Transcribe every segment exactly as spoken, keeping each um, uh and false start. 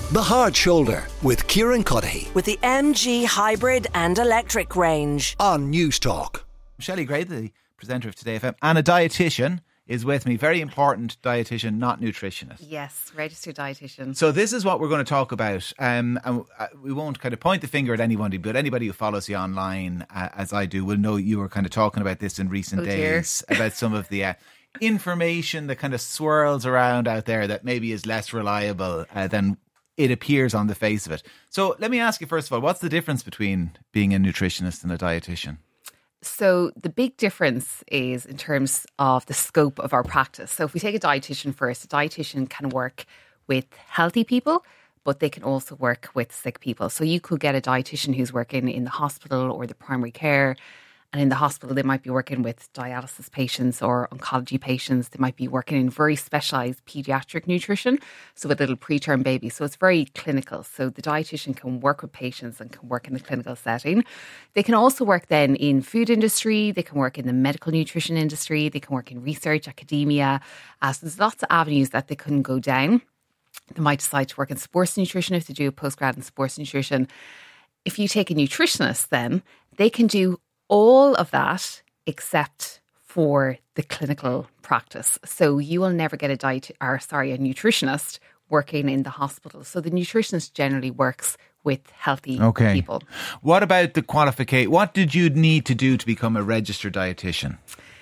The Hard Shoulder with Kieran Cuddihy with the M G Hybrid and Electric range on News Talk. Shelley Gray, the presenter of Today F M, and a dietitian is with me. Very important dietitian, not nutritionist. Yes, registered dietitian. So this is what we're going to talk about. Um, and we won't kind of point the finger at anybody, but anybody who follows you online, uh, as I do, will know you were kind of talking about this in recent oh, days, about some of the uh, information that kind of swirls around out there that maybe is less reliable uh, than it appears on the face of it. So let me ask you, first of all, what's the difference between being a nutritionist and a dietitian? So the big difference is in terms of the scope of our practice. So if we take a dietitian first, a dietitian can work with healthy people, but they can also work with sick people. So you could get a dietitian who's working in the hospital or the primary care. And in the hospital, they might be working with dialysis patients or oncology patients. They might be working in very specialised paediatric nutrition, so with little preterm babies. So it's very clinical. So the dietitian can work with patients and can work in the clinical setting. They can also work then in food industry. They can work in the medical nutrition industry. They can work in research, academia. Uh, so there's lots of avenues that they can go down. They might decide to work in sports nutrition if they do a postgrad in sports nutrition. If you take a nutritionist, then they can do all of that except for the clinical practice. So you will never get a diet or sorry, a nutritionist working in the hospital. So the nutritionist generally works with healthy okay. people. What about the qualification? What did you need to do to become a registered dietitian?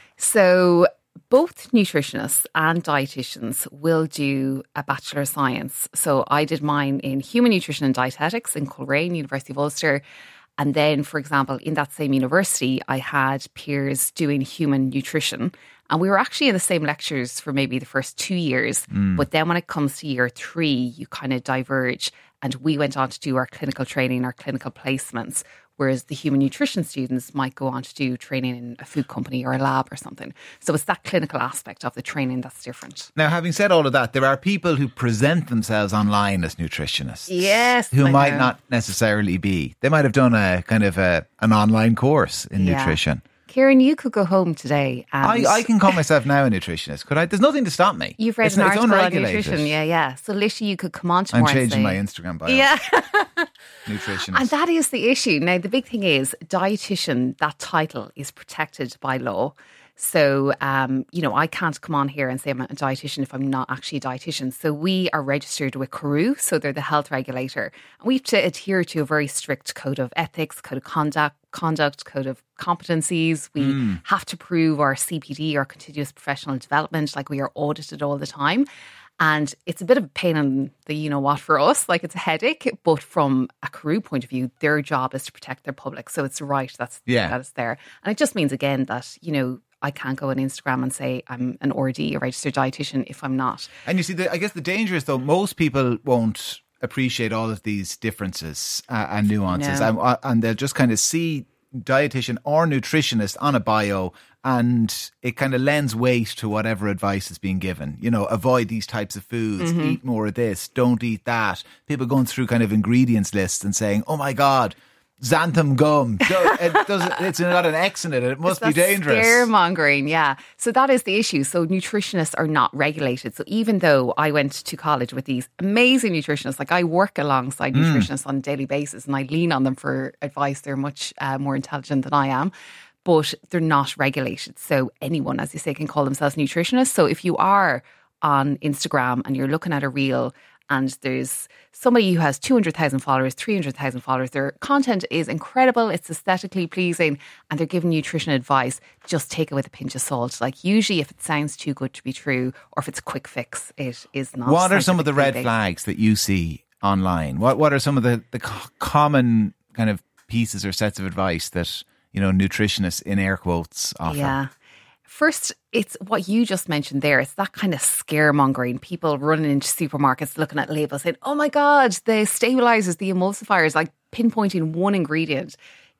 So both nutritionists and dietitians will do a Bachelor of Science. So I did mine in Human Nutrition and Dietetics in Coleraine, University of Ulster. And then, for example, in that same university, I had peers doing human nutrition. And we were actually in the same lectures for maybe the first two years. Mm. But then when it comes to year three, you kind of diverge. And we went on to do our clinical training, our clinical placements, whereas the human nutrition students might go on to do training in a food company or a lab or something. So it's that clinical aspect of the training that's different. Now, having said all of that, there are people who present themselves online as nutritionists. Yes. Who I might know. not necessarily be. They might have done a kind of a, an online course in yeah. nutrition. Kieran, you could go home today and I, I can call myself now a nutritionist, could I? There's nothing to stop me. You've read it's, an it's article on unregulated. nutrition. Yeah, yeah. So literally you could come on to I'm more and changing say, my Instagram bio. Yeah. Nutritionist. And that is the issue. Now, the big thing is dietitian, that title is protected by law. So, um, you know, I can't come on here and say I'm a dietitian if I'm not actually a dietitian. So we are registered with C R U, so they're the health regulator. And we have to adhere to a very strict code of ethics, code of conduct, conduct, code of competencies. We mm. have to prove our C P D, our continuous professional development, like we are audited all the time. And it's a bit of a pain in the you-know-what for us, like it's a headache. But from a C R U point of view, their job is to protect their public. So it's right that's, yeah. that it's there. And it just means, again, that, you know, I can't go on Instagram and say I'm an R D, a registered dietitian, if I'm not. And you see, the, I guess the danger is, though, most people won't appreciate all of these differences uh, and nuances. No. And, and they'll just kind of see dietitian or nutritionist on a bio, and it kind of lends weight to whatever advice is being given. You know, avoid these types of foods, mm-hmm. eat more of this, don't eat that. People going through kind of ingredients lists and saying, oh my God, xanthan gum. It does, it's got an X in it. It must it's be dangerous. Scaremongering, yeah. So that is the issue. So nutritionists are not regulated. So even though I went to college with these amazing nutritionists, like I work alongside mm. nutritionists on a daily basis and I lean on them for advice. They're much uh, more intelligent than I am, but they're not regulated. So anyone, as you say, can call themselves nutritionists. So if you are on Instagram and you're looking at a reel and there's somebody who has two hundred thousand followers, three hundred thousand followers, their content is incredible, it's aesthetically pleasing, and they're giving nutrition advice, just take it with a pinch of salt. Like usually if it sounds too good to be true, or if it's a quick fix, it is not. What are some of the red flags that you see online? What What are some of the, the common kind of pieces or sets of advice that, you know, nutritionists in air quotes offer? Yeah. First, it's what you just mentioned there. It's that kind of scaremongering. People running into supermarkets looking at labels saying, oh my God, the stabilizers, the emulsifiers, like pinpointing one ingredient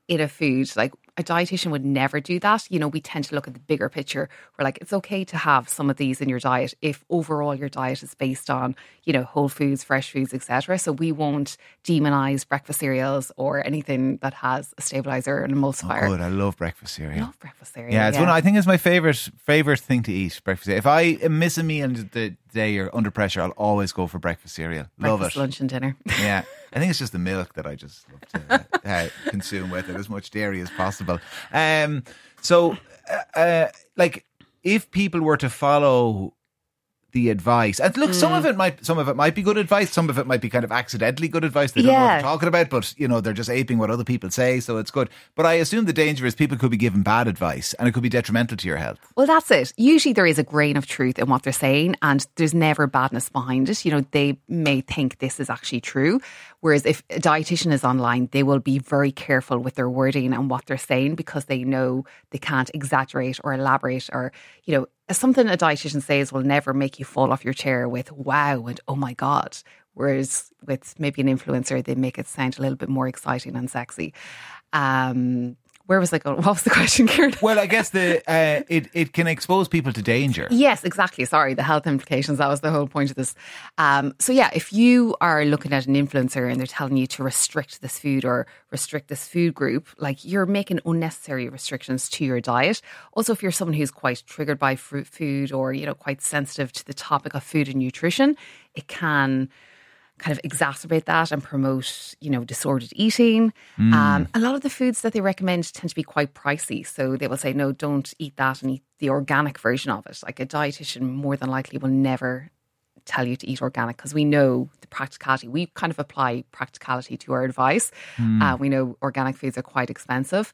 in a food. Like a dietitian would never do that. You know, we tend to look at the bigger picture. We're like, it's okay to have some of these in your diet if overall your diet is based on, you know, whole foods, fresh foods, et cetera. So we won't demonize breakfast cereals or anything that has a stabilizer and emulsifier. Oh, good. I love breakfast cereal. I love breakfast cereal. Yeah, it's yeah. one. I think it's my favorite favorite thing to eat. Breakfast cereal. If I miss a meal in the day or under pressure, I'll always go for breakfast cereal. Love breakfast, it. lunch and dinner. Yeah, I think it's just the milk that I just love to uh, consume with it, as much dairy as possible. Um, so, uh, uh, like, if people were to follow the advice, and look, mm. some of it might, some of it might be good advice, some of it might be kind of accidentally good advice. They don't yeah. know what they're talking about, but you know, they're just aping what other people say, so it's good. But I assume the danger is people could be given bad advice, and it could be detrimental to your health. Well, that's it. Usually there is a grain of truth in what they're saying, and there's never badness behind it. You know, they may think this is actually true. Whereas if a dietitian is online, they will be very careful with their wording and what they're saying, because they know they can't exaggerate or elaborate, or, you know, something a dietitian says will never make you fall off your chair with wow and oh my God. Whereas with maybe an influencer, they make it sound a little bit more exciting and sexy. Um, where was I going? What was the question, Kieran? Well, I guess the uh, it, it can expose people to danger. Yes, exactly. Sorry, the health implications. That was the whole point of this. Um, so yeah, if you are looking at an influencer and they're telling you to restrict this food or restrict this food group, like you're making unnecessary restrictions to your diet. Also, if you're someone who's quite triggered by fruit food or, you know, quite sensitive to the topic of food and nutrition, it can kind of exacerbate that and promote, you know, disordered eating. Mm. Um, a lot of the foods that they recommend tend to be quite pricey. So they will say, no, don't eat that and eat the organic version of it. Like a dietitian more than likely will never tell you to eat organic, because we know the practicality. We kind of apply practicality to our advice. Mm. Uh, we know organic foods are quite expensive.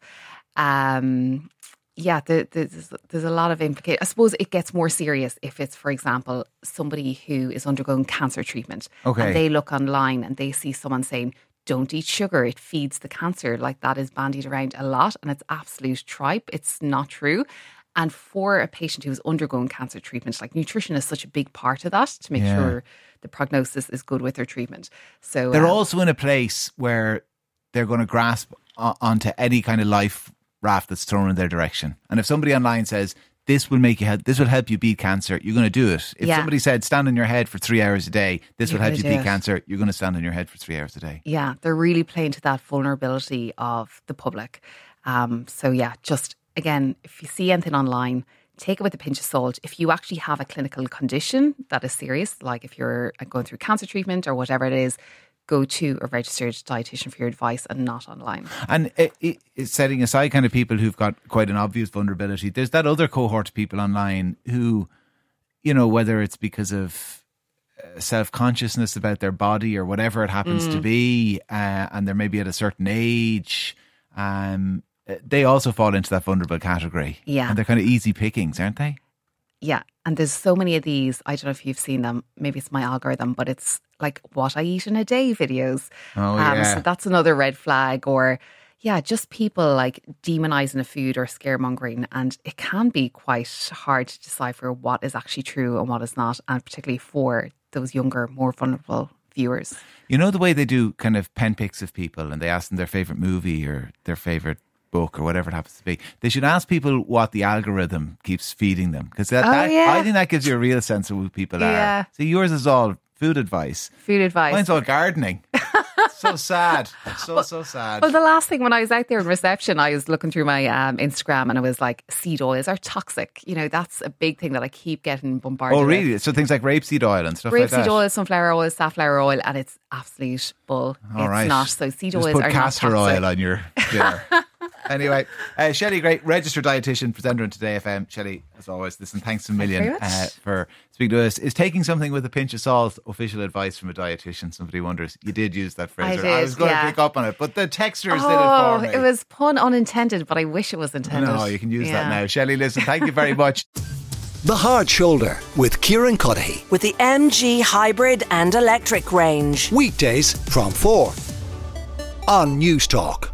Um Yeah, the, the, there's, there's a lot of implication. I suppose it gets more serious if it's, for example, somebody who is undergoing cancer treatment. Okay. And they look online and they see someone saying, don't eat sugar, it feeds the cancer. Like that is bandied around a lot, and it's absolute tripe. It's not true. And for a patient who's undergoing cancer treatment, like nutrition is such a big part of that to make yeah. sure the prognosis is good with their treatment. So they're um, also in a place where they're going to grasp o- onto any kind of life raft that's thrown in their direction. And if somebody online says this will make you help, this will help you beat cancer, you're going to do it. If yeah. somebody said stand on your head for three hours a day, this You're will help you beat it. cancer, you're going to stand on your head for three hours a day. Yeah, they're really playing to that vulnerability of the public. Um, so yeah, just again, if you see anything online, take it with a pinch of salt. If you actually have a clinical condition that is serious, like if you're going through cancer treatment or whatever it is, go to a registered dietitian for your advice and not online. And it, it, it's setting aside kind of people who've got quite an obvious vulnerability, there's that other cohort of people online who, you know, whether it's because of self-consciousness about their body or whatever it happens mm. to be, uh, and they're maybe at a certain age, um, they also fall into that vulnerable category. Yeah. And they're kind of easy pickings, aren't they? Yeah. And there's so many of these, I don't know if you've seen them, maybe it's my algorithm, but it's like what I eat in a day videos. Oh, um, yeah. So that's another red flag. Or, yeah, just people like demonizing a food or scaremongering. And it can be quite hard to decipher what is actually true and what is not. And particularly for those younger, more vulnerable viewers. You know the way they do kind of pen picks of people and they ask them their favourite movie or their favourite book or whatever it happens to be. They should ask people what the algorithm keeps feeding them, because that, oh, that yeah. I think that gives you a real sense of who people yeah. are. See, yours is all food advice. Food advice. Mine's all gardening. So sad. So, well, so sad. Well, the last thing when I was out there in reception, I was looking through my um, Instagram and I was like, seed oils are toxic. You know, that's a big thing that I keep getting bombarded Oh, really? with. So things like rapeseed oil and stuff rapeseed like that? Rapeseed oil, sunflower oil, safflower oil, and it's absolute bull. All it's right. not. So seed Just oils put are castor not toxic. oil on your dinner. Anyway, uh, Shelley, great registered dietitian, presenter on Today F M. Shelley, as always, listen, thanks a million uh, for speaking to us. Is taking something with a pinch of salt official advice from a dietitian? Somebody wonders. You did use that phrase. I did, I was going yeah. to pick up on it, but the texters oh, did it for me. It was pun unintended, but I wish it was intended. No, you can use yeah. that now. Shelley, listen, thank you very much. The Hard Shoulder with Kieran Cuddihy. With the M G hybrid and electric range. Weekdays from four on News Talk.